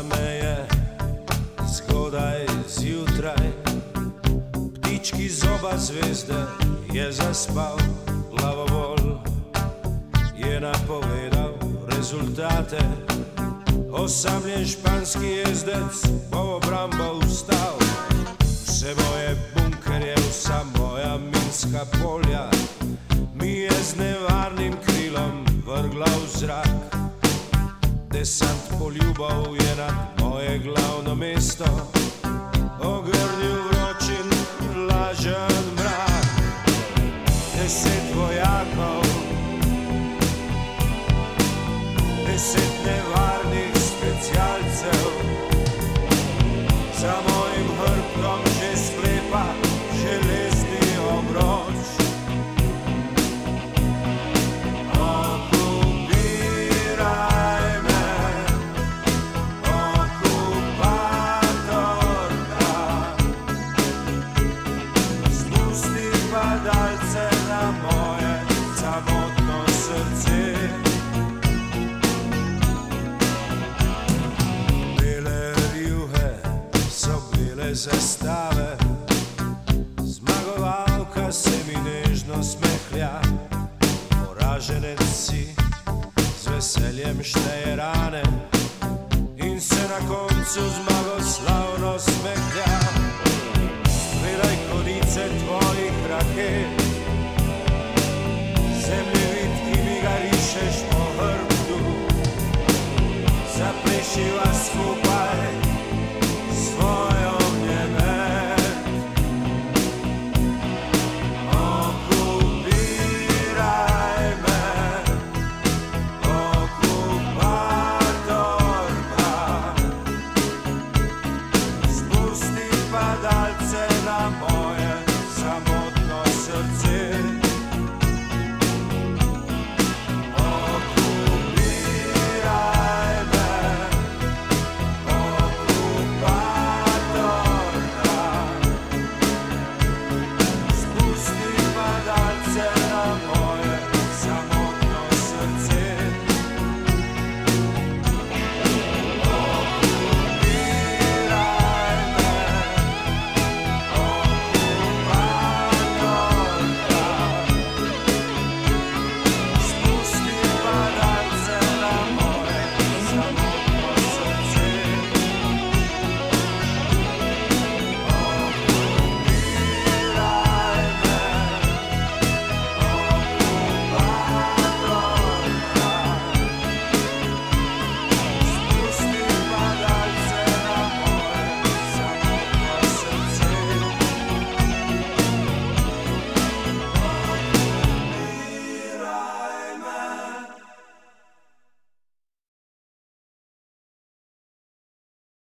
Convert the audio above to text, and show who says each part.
Speaker 1: me je zgodaj zjutraj, ptički z oba zvezde je zaspal, glavobol je napovedal rezultate. Osamljen španski jezdec po obrambo ustal, vse moje bunkerje, vsa moja minska polja mi je z nevarnim krilom vrgla v zrak. Desant poljubov je nad moje glavno mesto ogrnil vročin vlažen mrak. 10 vojakov, 10 nevarnih specialcev, za mojim hrbtom že sklepa železni obroč. Zastave, zmagovalka se mi nežno smehlja, poraženec si z veseljem šteje rane in se na koncu zmagoslavno smehlja. Gledaj konice tvojih raket, zemljevid, ki mi ga rišeš po hrbtu, zaplešiva skupaj